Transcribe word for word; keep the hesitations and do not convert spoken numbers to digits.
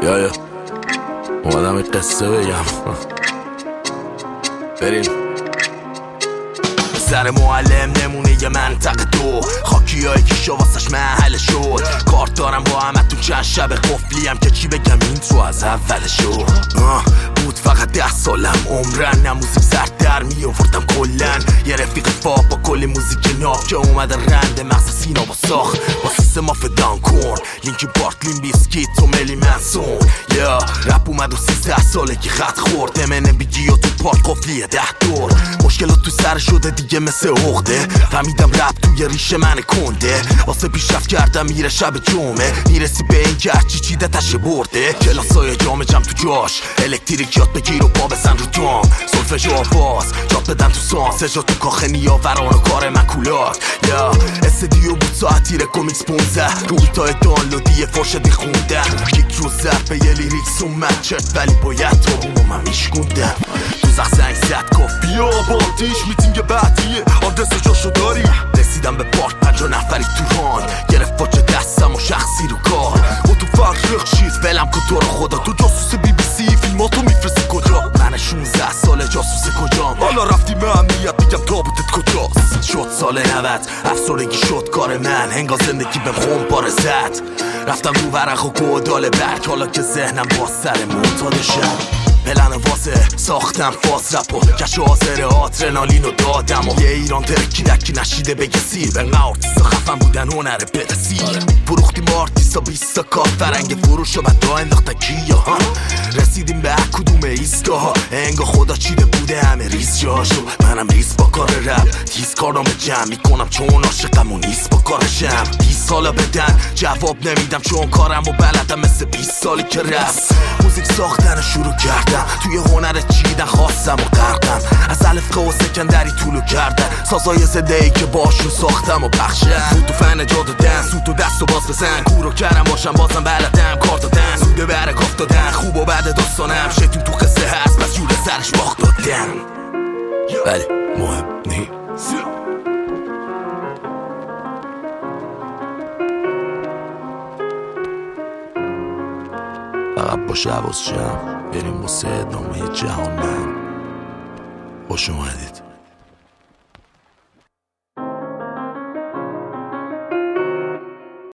یا یا اومدم این قصه بگم. بریم. سر معلم نمونه یه منطقه دو، خاکی های کیشا واسش محل شد. کارت دارم با همه تو چند شب قفلیم که چی بگم این تو از اول شد. بود فقط ده سالم عمرن، نه موزیک سرد در می آوردم کلن. یه رفیق فاق با کلی موزیک ناب که اومده رند مغز سینا با ساخت با سیستم آف دانکورن، لینکی بارتلین بیسکیت و ملی منسون. یا رپ اومد و سیزده ساله که خط خورد امنه بیگی و تو پارک قفلیه ده دور. مشکلات تو سر شده دیگه مثل عقده، فهمیدم رپ توی ریشه من کنده. واسه پیشرفت کردم میره شب جمعه، میرسی به این که هرچی چیده تشه برده. کلاسای جام جم تو جاش، الکتریک یاد بگیر و پا بزن رو دام. سولفژ و آواز جاد بدن تو سانس، اجرا تو کاخ نیاوران و کار مکولات. یا استدیو بود ساعتی ره کومیکس پونزده، روی تای دانلودی فرشدی خوندن. یک روز زرد به یه لیریکس اومد چرت، ولی باید تو بومو من میشکوندم. تو زخ زنگ زد گفت بیا باتیش میتینگ بعدیه، آدرس جاشو داری؟ رسیدم به پارک پنجا نفری تو ران، گرفت واجه دستم و شخصی رو کار. با تو فرق چیز ولم کن تو رو خدا، تو جاسوس بی بی سی فیلماتو میفرستی کجا؟ من شونزده ساله جاسوس کجام؟ حالا رفتیم امنیت میگم تابوتت کجاست؟ شد سال نود افسردگی شد کار من، هنگام زندگی بهم خون پاره زد. رفتم رو ورق و گودال برک، حالا که ذهنم با سر معتادشم. پلن واسه ساختم فاز رپ و کش و حاضر آدرنالین رو دادم و یه ایران ترکیدکی نشیده بگه سیر. بنقه آرتیستا خفن بودن هنر برسیر، فروختیم با آرتیستا بیستا کار فرنگ فروش و بدا انداختن کیا ها. رسیدیم به کدوم ایستگاه ها، انگا خدا چیده بوده همه ریز جاشو. منم ریز با کار رپ، تیز کارام جمع میکنم چون عاشقم و نیست با کارشم. بیست سالا بدن جواب نمیدم چون کارم و بلدم مثل بیست سالی که رفت. موزیک ساختن شروع کردم، توی هنر چیدن خواستم و غرقم. از الف و سکندری طولو کردن، سازای زده ای که باشون ساختم و بخشم. بود تو فن جا دادن، سود و دست و باز بزن. کورو کردم باشم بازم بلدم کار دادن. سوده بره کاف دادن، خوب و بعد داستانم شیطون تو قصه هست بس جور سرش باخت دادم. ولی مهم نیست، فقط باشه حواس جمع بریم واسه ادامه جهان. من خوش اومدید.